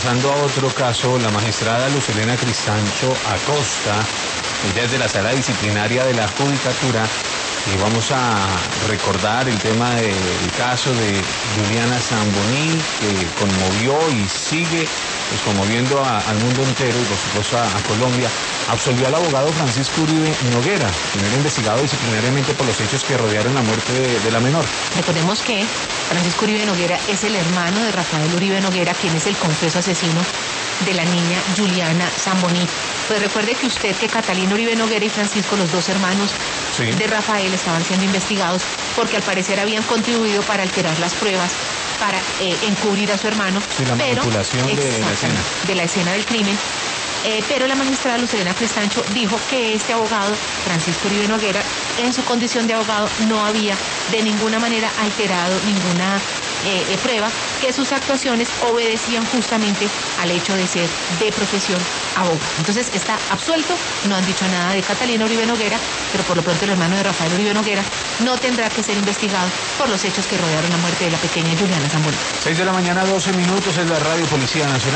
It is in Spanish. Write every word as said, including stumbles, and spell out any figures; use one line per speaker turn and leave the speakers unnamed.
Pasando a otro caso, la magistrada Luz Helena Cristancho Acosta, ella es de la Sala Disciplinaria de la Judicatura, y vamos a recordar el tema del caso de Juliana Zamboní, que conmovió y sigue pues, conmoviendo a, al mundo entero y por supuesto a, a Colombia. Absolvió al abogado Francisco Uribe Noguera, primero investigado disciplinariamente por los hechos que rodearon la muerte de, de la menor.
Recordemos que Francisco Uribe Noguera es el hermano de Rafael Uribe Noguera, quien es el confeso asesino de la niña Juliana Zamboní. Pues recuerde que usted que Catalina Uribe Noguera y Francisco, los dos hermanos sí. de Rafael, estaban siendo investigados porque al parecer habían contribuido para alterar las pruebas, para eh, encubrir a su hermano.
Sí, la
pero,
manipulación de la escena.
De la escena del crimen. Eh, pero la magistrada Luz Helena Cristancho dijo que este abogado, Francisco Uribe Noguera, en su condición de abogado no había de ninguna manera alterado ninguna eh, eh, prueba, que sus actuaciones obedecían justamente al hecho de ser de profesión abogado. Entonces está absuelto, no han dicho nada de Catalina Uribe Noguera, pero por lo pronto el hermano de Rafael Uribe Noguera no tendrá que ser investigado por los hechos que rodearon la muerte de la pequeña Juliana Zamboní.
seis de la mañana, doce minutos, es la Radio Policía Nacional.